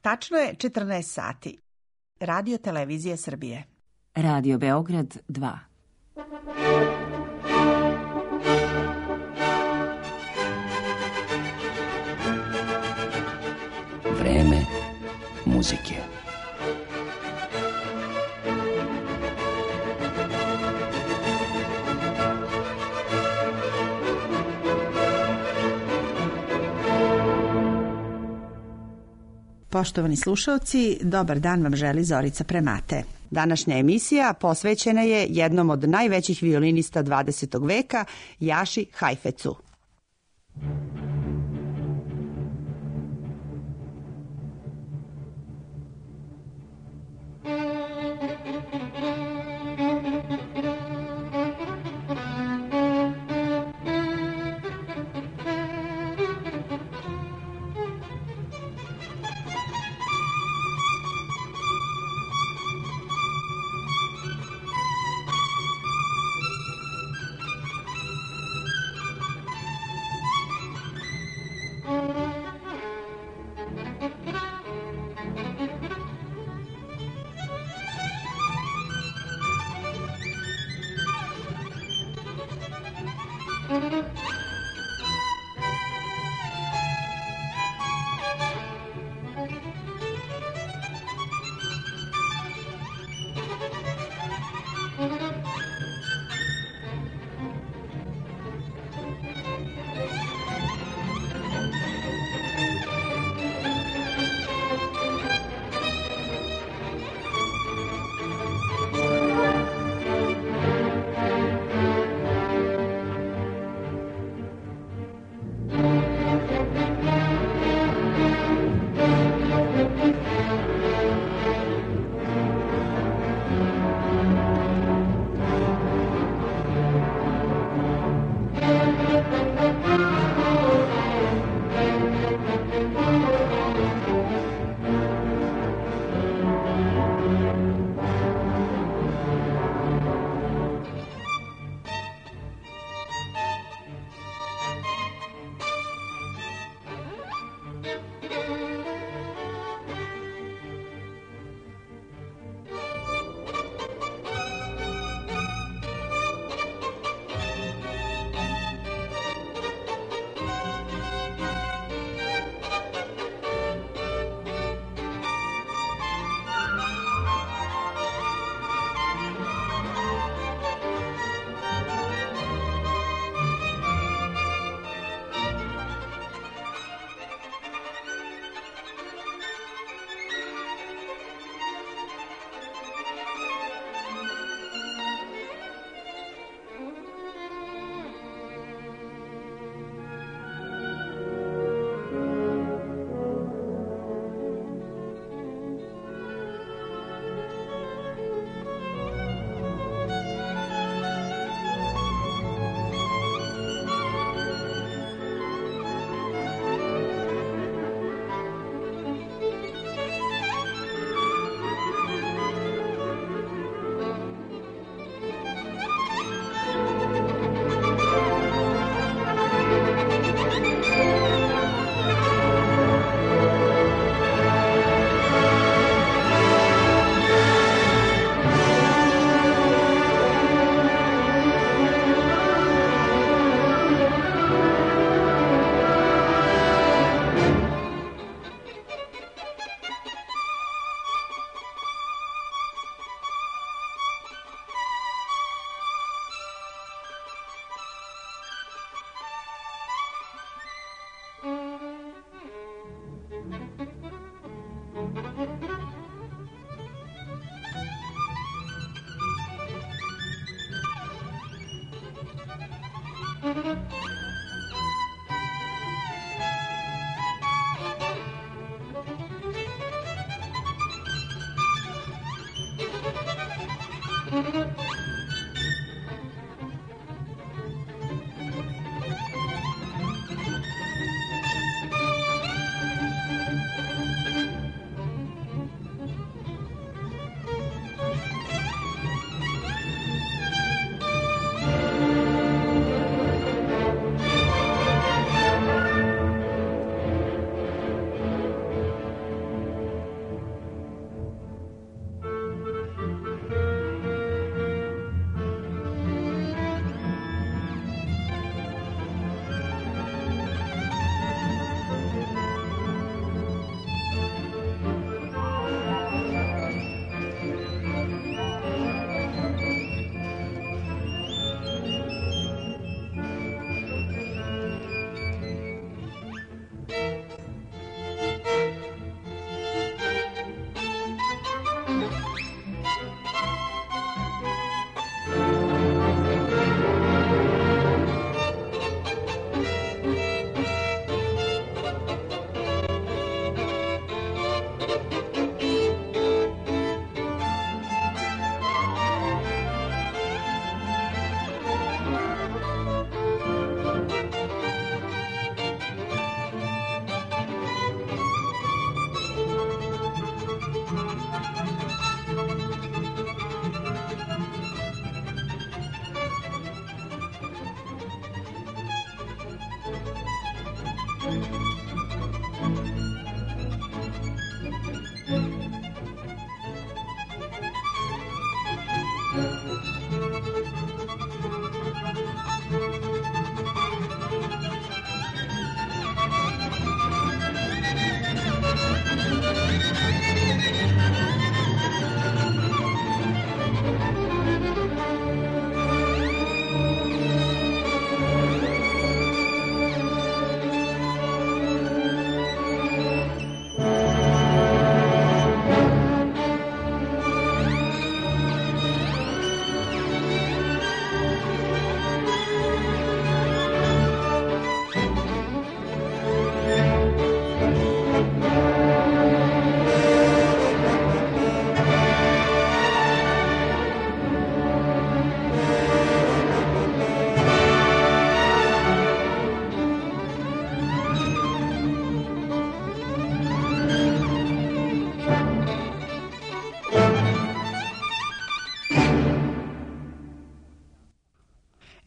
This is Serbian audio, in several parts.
Tačno je 14 sati. Radio Televizije Srbije. Radio Beograd 2. Vreme muzike. Poštovani slušalci, dobar dan vam želi Zorica Premate. Današnja emisija posvećena je jednom od najvećih violinista 20. veka, Jaši Hajfecu.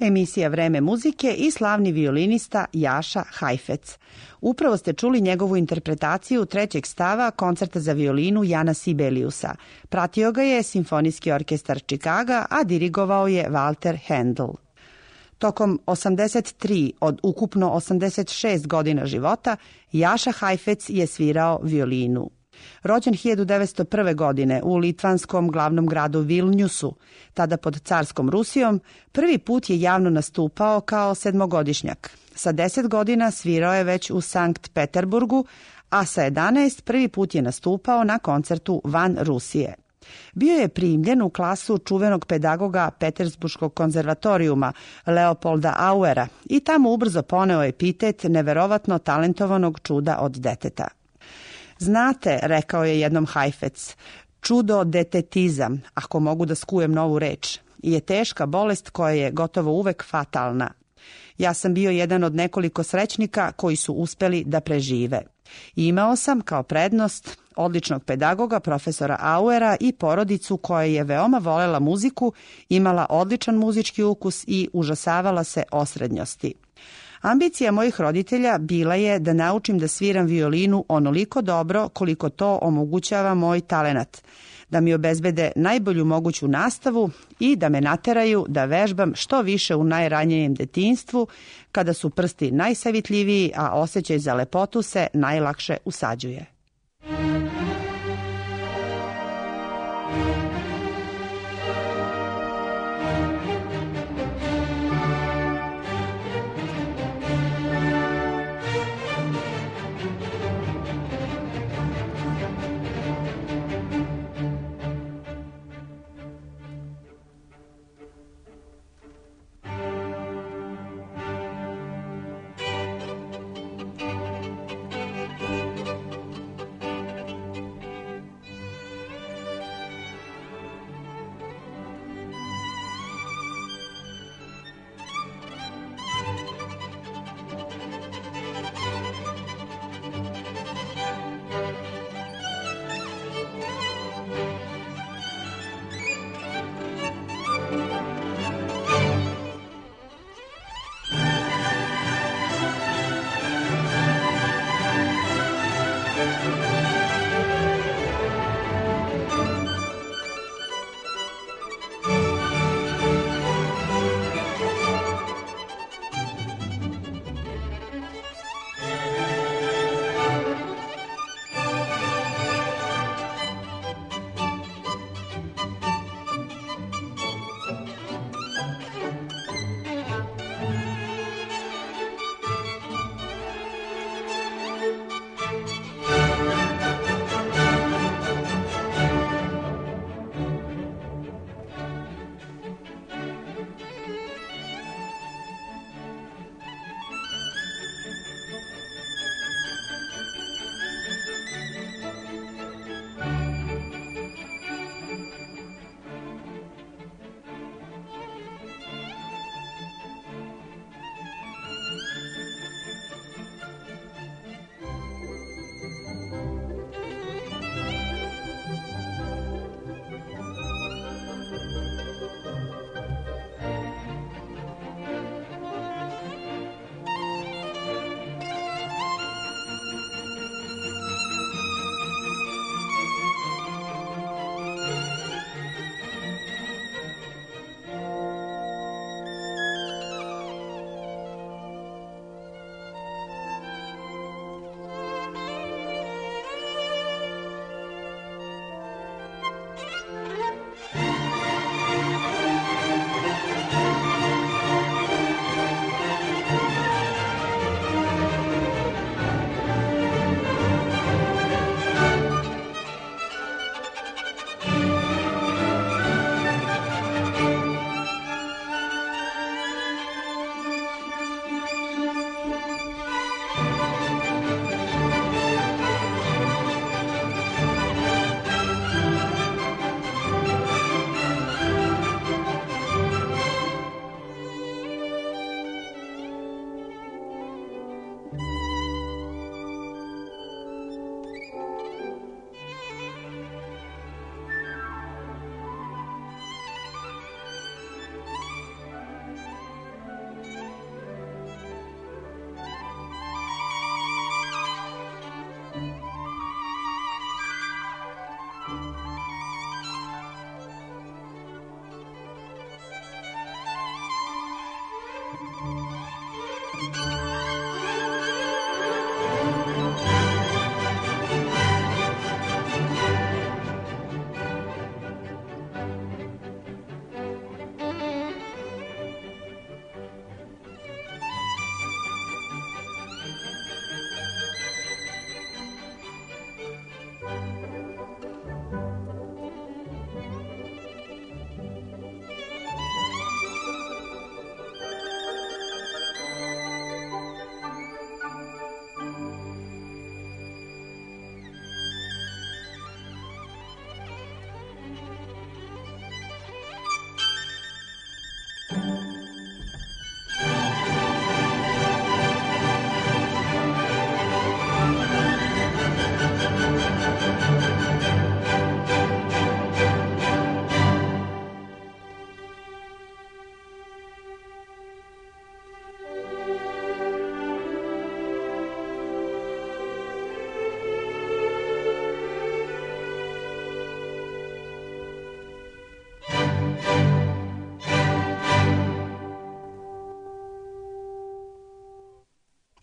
Emisija Vreme muzike i slavni violinista Jaša Hajfec. Upravo ste čuli njegovu interpretaciju trećeg stava koncerta za violinu Jana Sibeliusa. Pratio ga je Simfonijski orkestar Čikaga, a dirigovao je Walter Handel. Tokom 83 od ukupno 86 godina života, Jaša Hajfec je svirao violinu. Rođen 1901. godine u litvanskom glavnom gradu Vilnjusu, tada pod carskom Rusijom, prvi put je javno nastupao kao sedmogodišnjak. Sa 10 godina svirao je već u Sankt Peterburgu, a sa 11 prvi put je nastupao na koncertu van Rusije. Bio je primljen u klasu čuvenog pedagoga Petersburškog konzervatorijuma Leopolda Auera i tamo ubrzo poneo epitet neverovatno talentovanog čuda od deteta. Znate, rekao je jednom Hajfec, čudo detetizam, ako mogu da skujem novu reč, je teška bolest koja je gotovo uvek fatalna. Ja sam bio jedan od nekoliko srećnika koji su uspeli da prežive. Imao sam kao prednost odličnog pedagoga, profesora Auera i porodicu koja je veoma volela muziku, imala odličan muzički ukus i užasavala se osrednjosti. Ambicija mojih roditelja bila je da naučim da sviram violinu onoliko dobro koliko to omogućava moj talenat, da mi obezbede najbolju moguću nastavu i da me nateraju da vežbam što više u najranijem detinjstvu, kada su prsti najsavitljiviji, a osjećaj za lepotu se najlakše usađuje.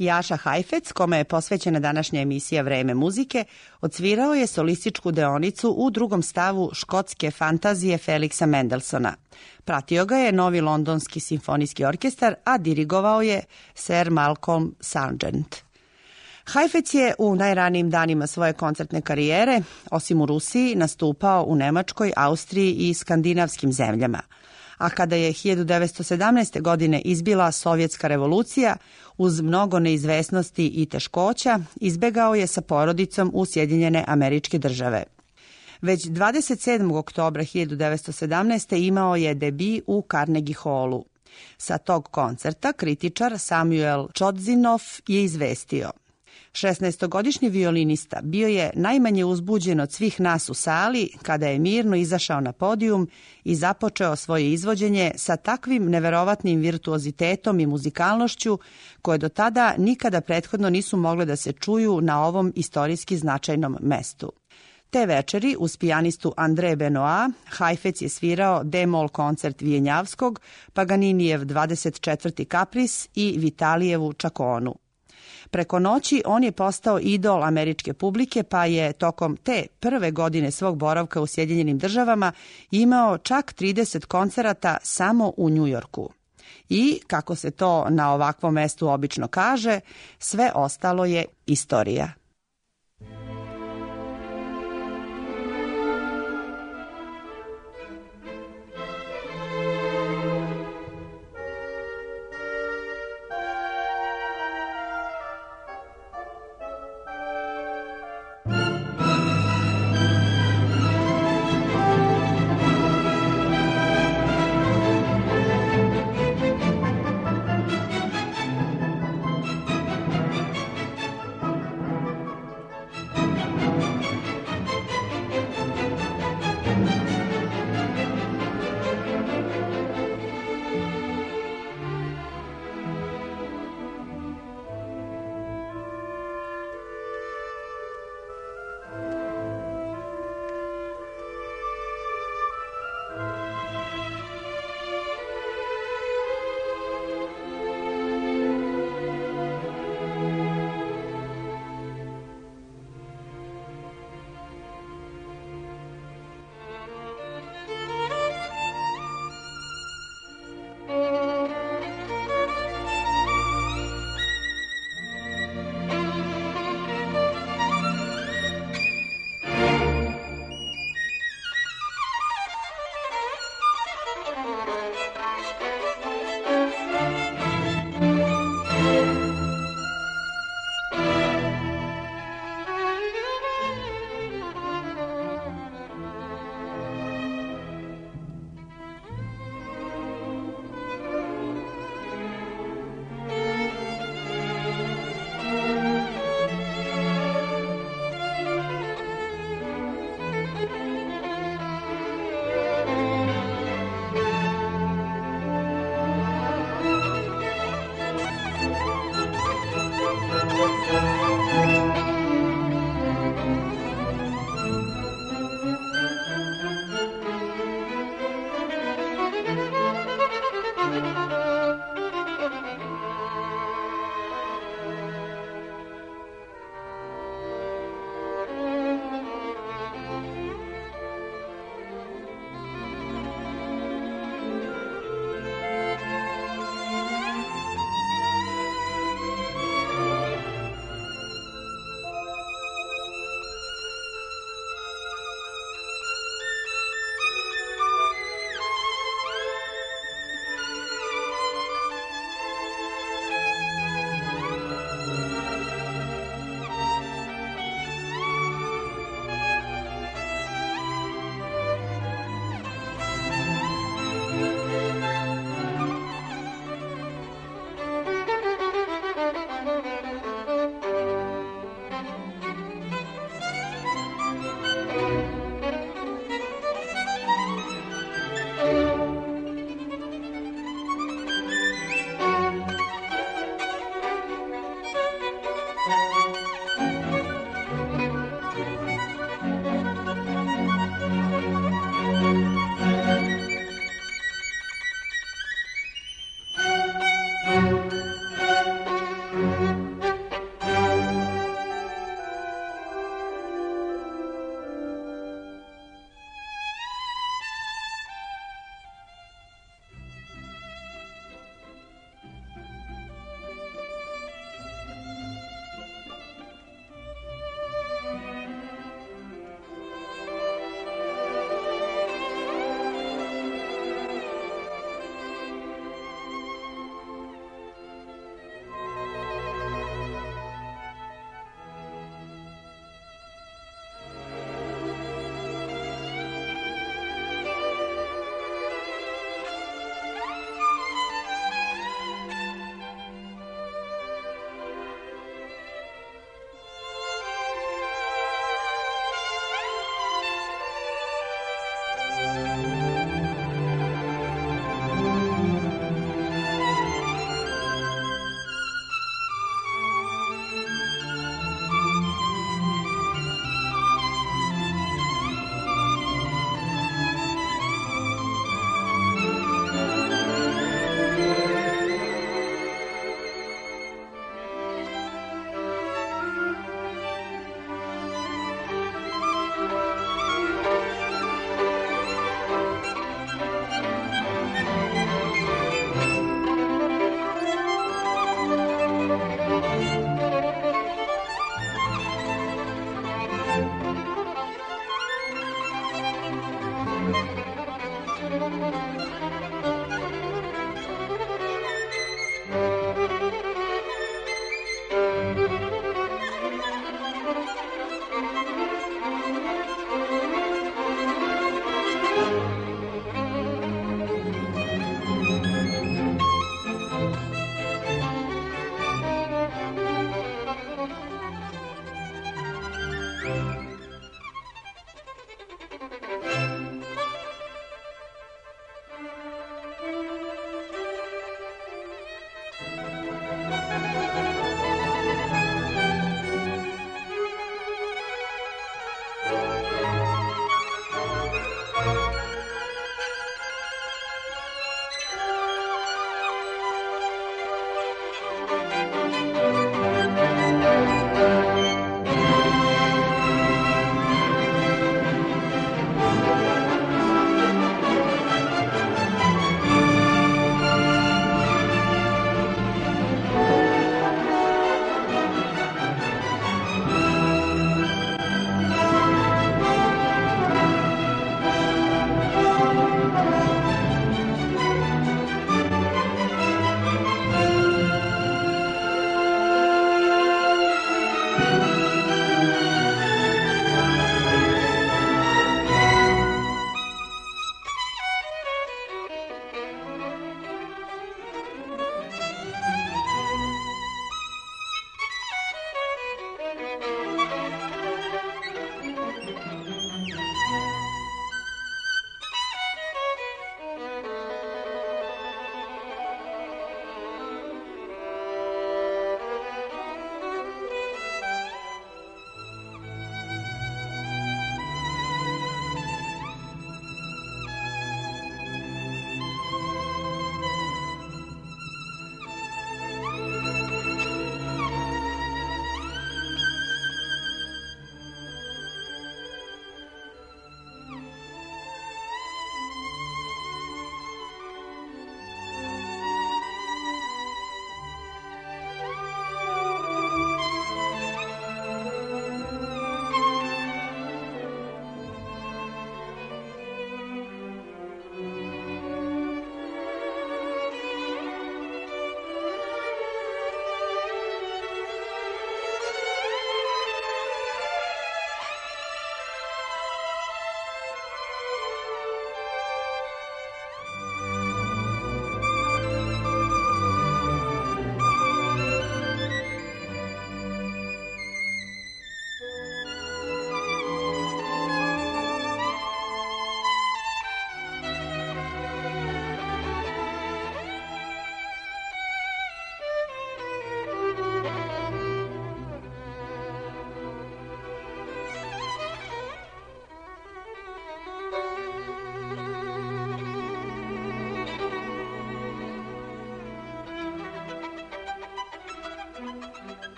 Jaša Hajfec, kome je posvećena današnja emisija Vreme muzike, odsvirao je solističku deonicu u drugom stavu škotske fantazije Felixa Mendelssohna. Pratio ga je Novi londonski simfonijski orkestar, a dirigovao je Sir Malcolm Sargent. Hajfec je u najranijim danima svoje koncertne karijere, osim u Rusiji, nastupao u Nemačkoj, Austriji i skandinavskim zemljama. A kada je 1917. godine izbila Sovjetska revolucija, uz mnogo neizvesnosti i teškoća, izbegao je sa porodicom u Sjedinjene Američke Države. Već 27. oktobra 1917. imao je debi u Carnegie Hallu. Sa tog koncerta kritičar Samuel Chodzinov je izvestio: 16-godišnji violinista bio je najmanje uzbuđen od svih nas u sali kada je mirno izašao na podijum i započeo svoje izvođenje sa takvim neverovatnim virtuozitetom i muzikalnošću koje do tada nikada prethodno nisu mogle da se čuju na ovom istorijski značajnom mestu. Te večeri uz pijanistu André Benoit Hajfec je svirao D-mol koncert Vijenjavskog, Paganinijev 24. kapris i Vitalijevu Čakonu. Preko noći on je postao idol američke publike, pa je tokom te prve godine svog boravka u Sjedinjenim Državama imao čak 30 koncerata samo u Njujorku. I, kako se to na ovakvom mestu obično kaže, sve ostalo je istorija.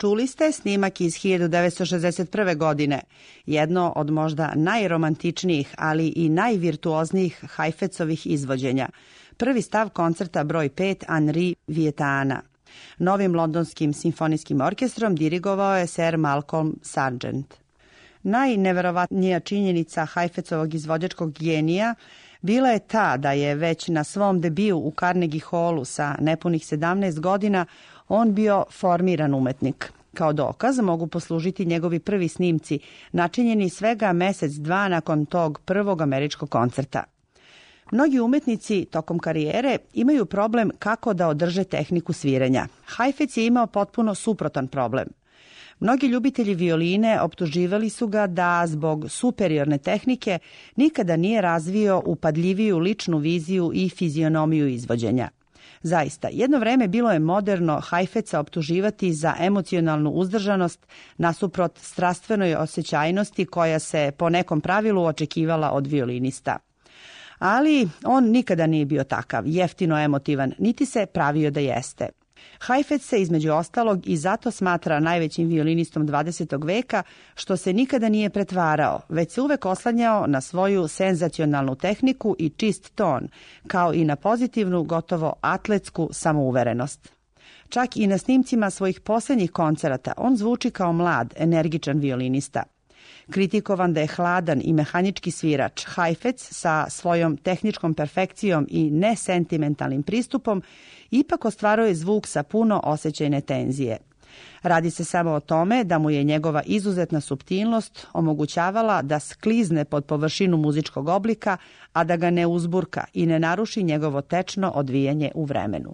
Čuli ste snimak iz 1961. godine, jedno od možda najromantičnijih, ali i najvirtuoznijih Heifetzovih izvođenja. Prvi stav koncerta broj 5 Henri Vietana. Novim londonskim simfonijskim orkestrom dirigovao je Sir Malcolm Sargent. Najneverovatnija činjenica Heifetzovog izvođačkog genija bila je ta da je već na svom debiju u Carnegie Hallu sa nepunih 17 godina on bio formiran umetnik. Kao dokaz mogu poslužiti njegovi prvi snimci, načinjeni svega mesec, dva nakon tog prvog američkog koncerta. Mnogi umetnici tokom karijere imaju problem kako da održe tehniku sviranja. Heifetz je imao potpuno suprotan problem. Mnogi ljubitelji violine optuživali su ga da zbog superiorne tehnike nikada nije razvio upadljiviju ličnu viziju i fizionomiju izvođenja. Zaista, jedno vreme bilo je moderno Heifetza optuživati za emocionalnu uzdržanost nasuprot strastvenoj osjećajnosti koja se po nekom pravilu očekivala od violinista. Ali on nikada nije bio takav, jeftino emotivan, niti se pravio da jeste. Heifetz se između ostalog i zato smatra najvećim violinistom 20. veka što se nikada nije pretvarao, već se uvek oslanjao na svoju senzacionalnu tehniku i čist ton, kao i na pozitivnu, gotovo atletsku samouverenost. Čak i na snimcima svojih posljednjih koncerata on zvuči kao mlad, energičan violinista. Kritikovan da je hladan i mehanički svirač, Heifetz sa svojom tehničkom perfekcijom i nesentimentalnim pristupom ipak ostvaruje zvuk sa puno osjećajne tenzije. Radi se samo o tome da mu je njegova izuzetna suptilnost omogućavala da sklizne pod površinu muzičkog oblika, a da ga ne uzburka i ne naruši njegovo tečno odvijanje u vremenu.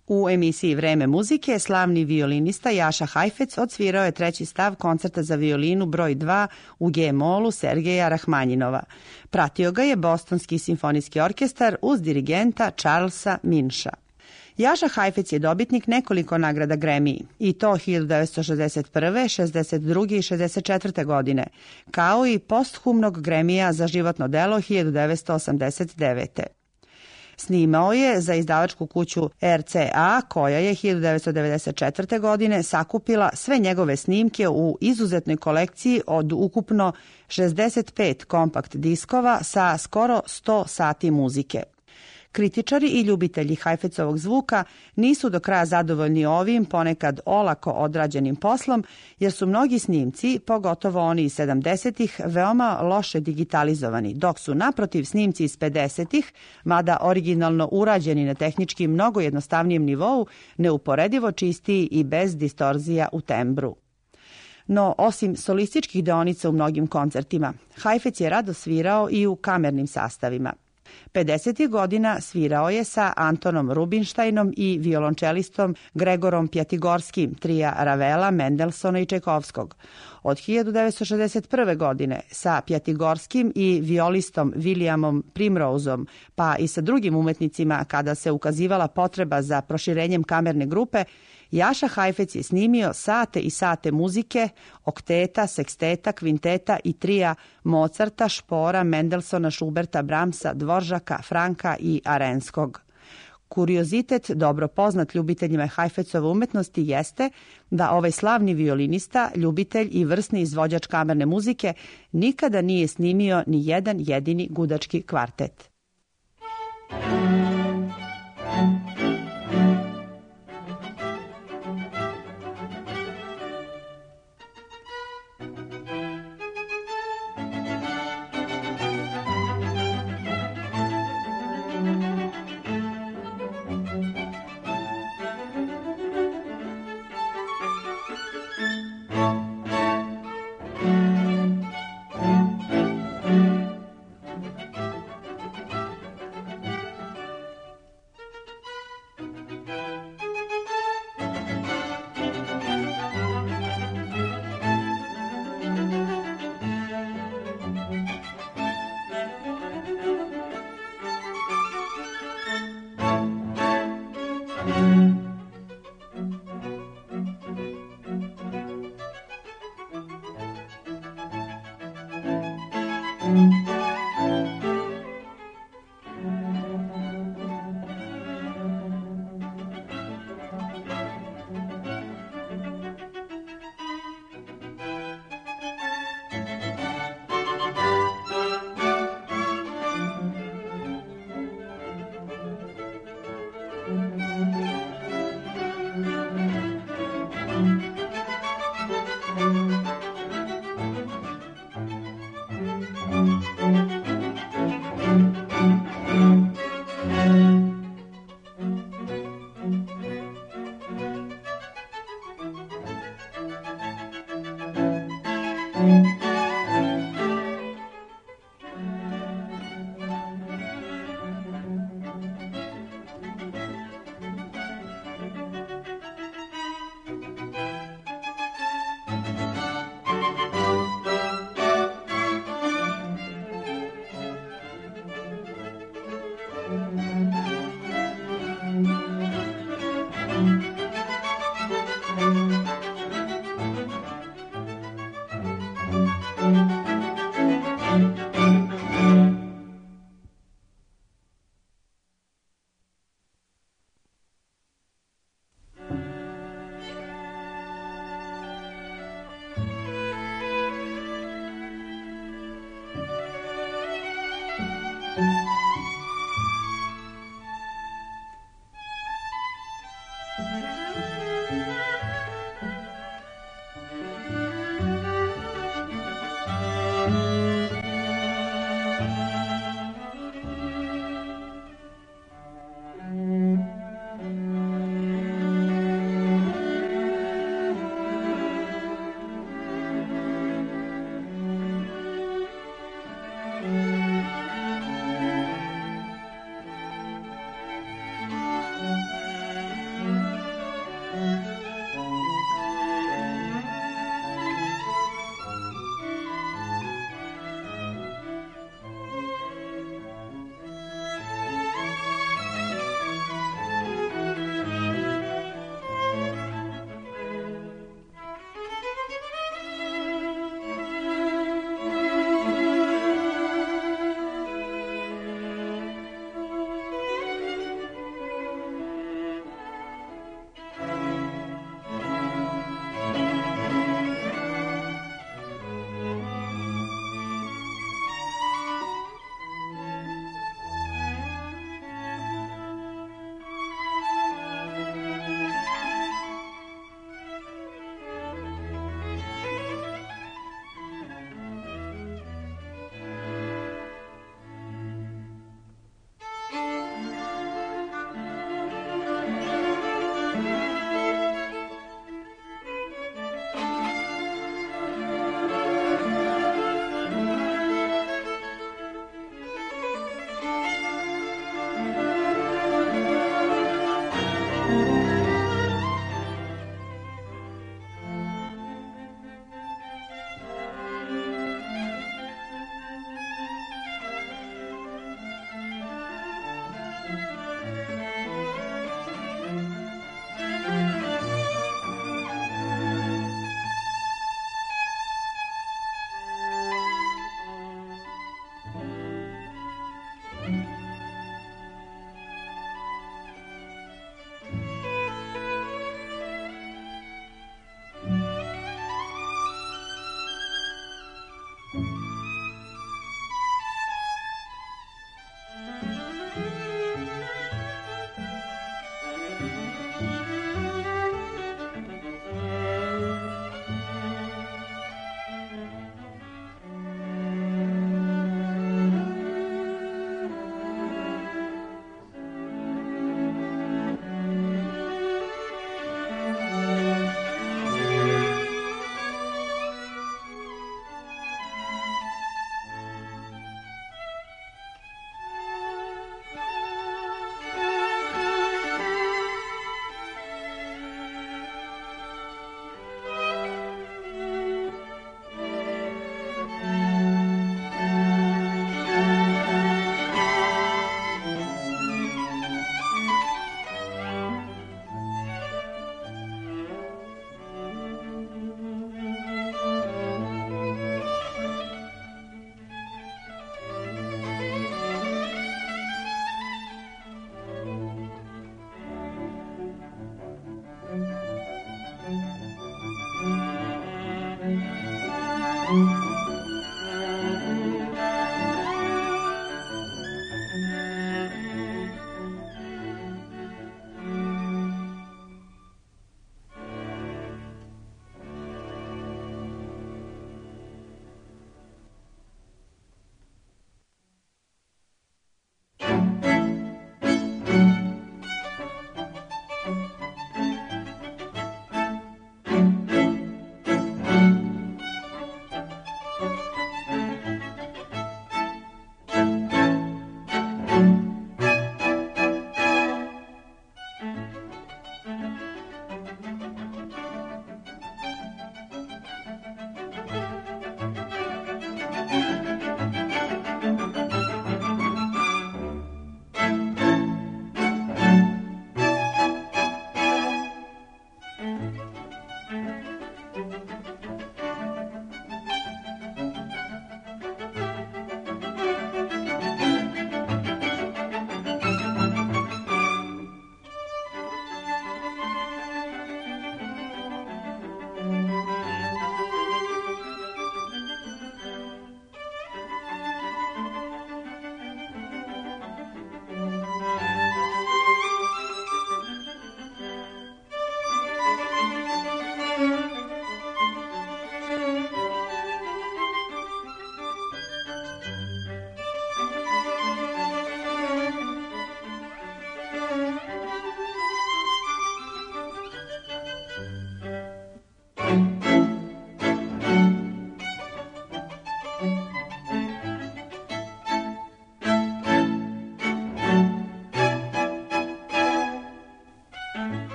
U emisiji Vreme muzike slavni violinista Jaša Hajfec odsvirao je treći stav koncerta za violinu broj 2 u G-molu Sergeja Rahmanjinova. Pratio ga je Bostonski simfonijski orkestar uz dirigenta Charlesa Minsha. Jaša Hajfec je dobitnik nekoliko nagrada Grammy, i to 1961., 62. i 64. godine, kao i posthumnog Grammyja za životno delo 1989. Snimao je za izdavačku kuću RCA, koja je 1994. godine sakupila sve njegove snimke u izuzetnoj kolekciji od ukupno 65 kompakt diskova sa skoro 100 sati muzike. Kritičari i ljubitelji Hajfecovog zvuka nisu do kraja zadovoljni ovim ponekad olako odrađenim poslom, jer su mnogi snimci, pogotovo oni iz 70-ih, veoma loše digitalizovani, dok su naprotiv snimci iz 50-ih, mada originalno urađeni na tehnički mnogo jednostavnijem nivou, neuporedivo čistiji i bez distorzija u tembru. No, osim solističkih deonica u mnogim koncertima, Hajfec je rado svirao i u kamernim sastavima. 50. godina svirao je sa Antonom Rubinsteinom i violončelistom Gregorom Pjatigorskim, trija Ravela, Mendelsona i Čajkovskog. Od 1961. godine sa Pjatigorskim i violistom Williamom Primroseom, pa i sa drugim umetnicima kada se ukazivala potreba za proširenjem kamerne grupe, Jaša Hajfec je snimio sate i sate muzike, okteta, seksteta, kvinteta i trija Mozarta, Špora, Mendelsona, Šuberta, Bramsa, Dvoržaka, Franka i Arenskog. Kuriozitet, dobro poznat ljubiteljima Hajfecove umetnosti, jeste da ovaj slavni violinista, ljubitelj i vrsni izvođač kamerne muzike nikada nije snimio ni jedan jedini gudački kvartet.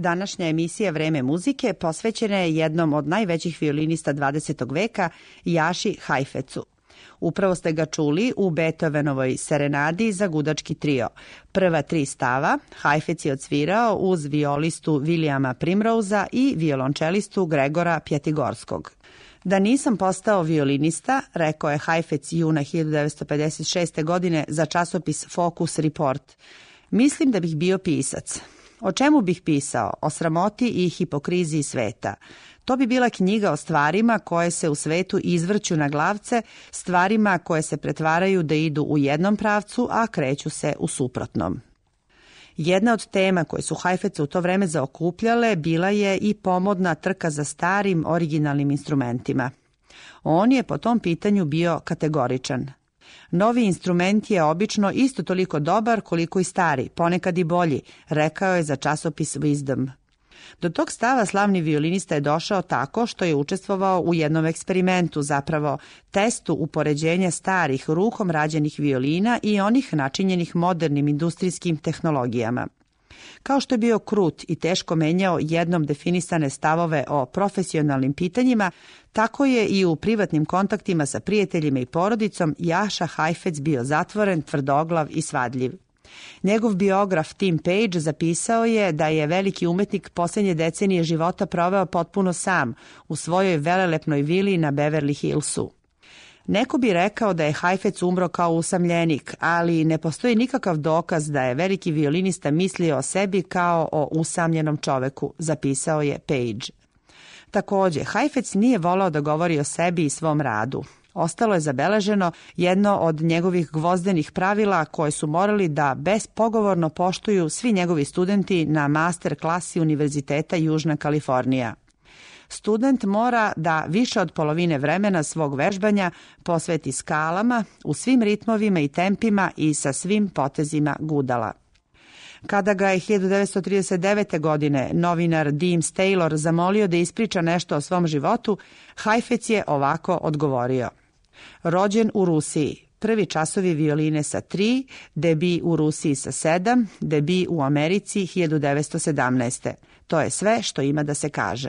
Današnja emisija Vreme muzike posvećena je jednom od najvećih violinista 20. veka, Jaši Hajfecu. Upravo ste ga čuli u Beethovenovoj serenadi za gudački trio. Prva 3 stava Hajfec je odsvirao uz violistu Williama Primrosea i violončelistu Gregora Pjetigorskog. Da nisam postao violinista, rekao je Hajfec juna 1956. godine za časopis Focus Report, mislim da bih bio pisac. O čemu bih pisao? O sramoti i hipokriziji sveta. To bi bila knjiga o stvarima koje se u svetu izvrću na glavce, stvarima koje se pretvaraju da idu u jednom pravcu, a kreću se u suprotnom. Jedna od tema koje su Hajfeca u to vreme zaokupljale bila je i pomodna trka za starim originalnim instrumentima. On je po tom pitanju bio kategoričan. Novi instrument je obično isto toliko dobar koliko i stari, ponekad i bolji, rekao je za časopis Wisdom. Do tog stava slavni violinista je došao tako što je učestvovao u jednom eksperimentu, zapravo testu upoređenja starih rukom rađenih violina i onih načinjenih modernim industrijskim tehnologijama. Kao što je bio krut i teško menjao jednom definisane stavove o profesionalnim pitanjima, tako je i u privatnim kontaktima sa prijateljima i porodicom Jaša Hajfec bio zatvoren, tvrdoglav i svadljiv. Njegov biograf Tim Page zapisao je da je veliki umetnik posljednje decenije života proveo potpuno sam u svojoj velelepnoj vili na Beverly Hillsu. Neko bi rekao da je Hajfec umro kao usamljenik, ali ne postoji nikakav dokaz da je veliki violinista mislio o sebi kao o usamljenom čoveku, zapisao je Page. Također, Hajfec nije volao da govori o sebi i svom radu. Ostalo je zabeleženo jedno od njegovih gvozdenih pravila koje su morali da bespogovorno poštuju svi njegovi studenti na master klasi Univerziteta Južna Kalifornija. Student mora da više od polovine vremena svog vežbanja posveti skalama u svim ritmovima i tempima i sa svim potezima gudala. Kada ga je 1939. godine novinar Deems Taylor zamolio da ispriča nešto o svom životu, Hajfec je ovako odgovorio. Rođen u Rusiji, prvi časovi violine sa 3, debi u Rusiji sa 7, debi u Americi 1917. To je sve što ima da se kaže.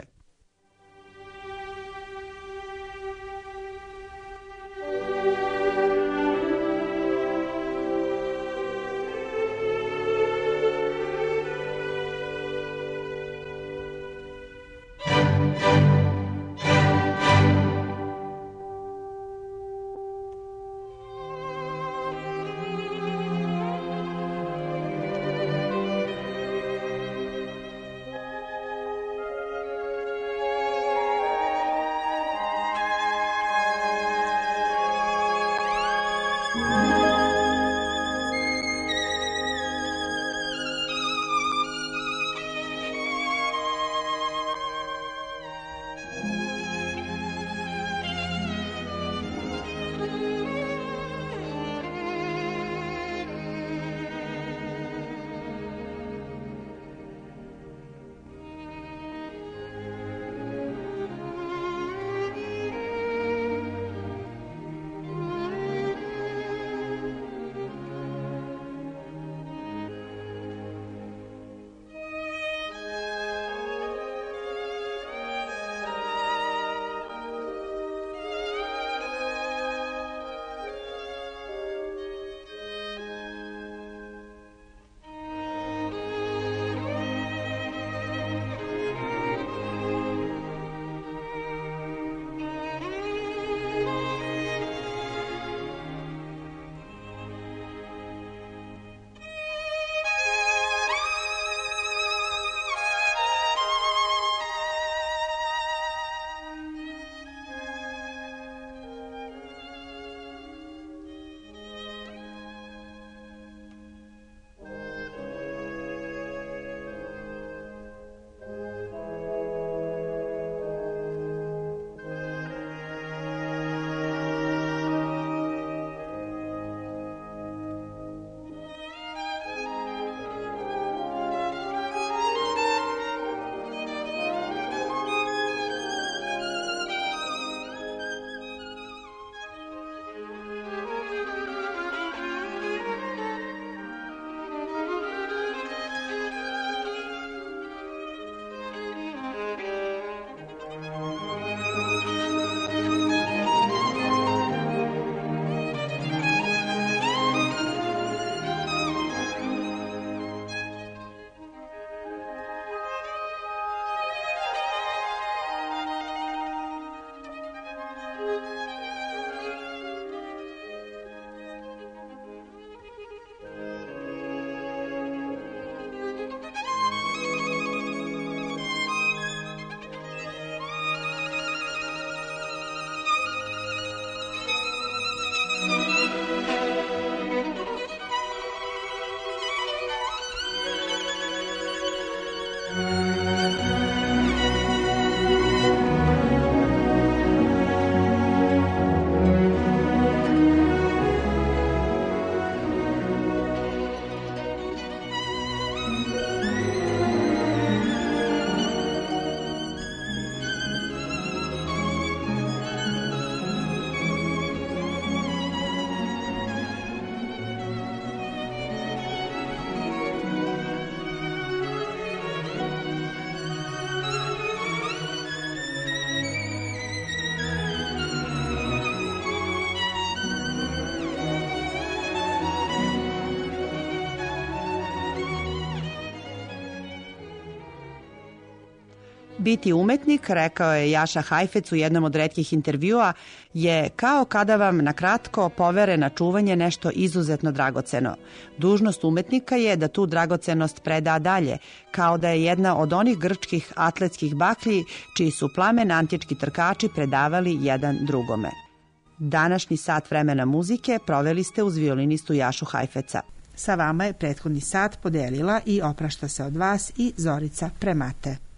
Biti umetnik, rekao je Jaša Hajfec u jednom od retkih intervjua, je kao kada vam na kratko povere na čuvanje nešto izuzetno dragoceno. Dužnost umetnika je da tu dragocenost preda dalje, kao da je jedna od onih grčkih atletskih baklji čiji su plamen antički trkači predavali jedan drugome. Današnji sat vremena muzike proveli ste uz violinistu Jašu Hajfeca. Sa vama je prethodni sat podelila i oprašta se od vas i Zorica Premate.